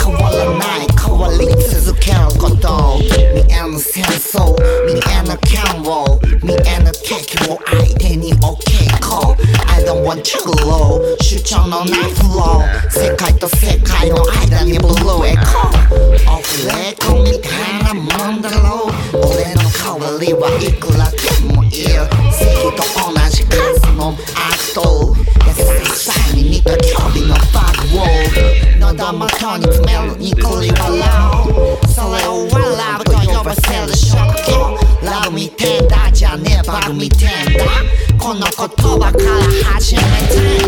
変わらない変わり続けること見えぬ戦争見えぬ剣を見えぬ敵を相手に置きこう I don't want to glow 主張のないフロー世界と世界の間にブルーエコーオフレコみたいなもんだろう俺の代わりはいくらでもいる正義と同じ数の悪党優しさに似た距離のバグを喉元に詰めるにくり笑うそれを笑うと呼ばせる職業ラブみてんだじゃねえバグみてんだこの言葉から始めて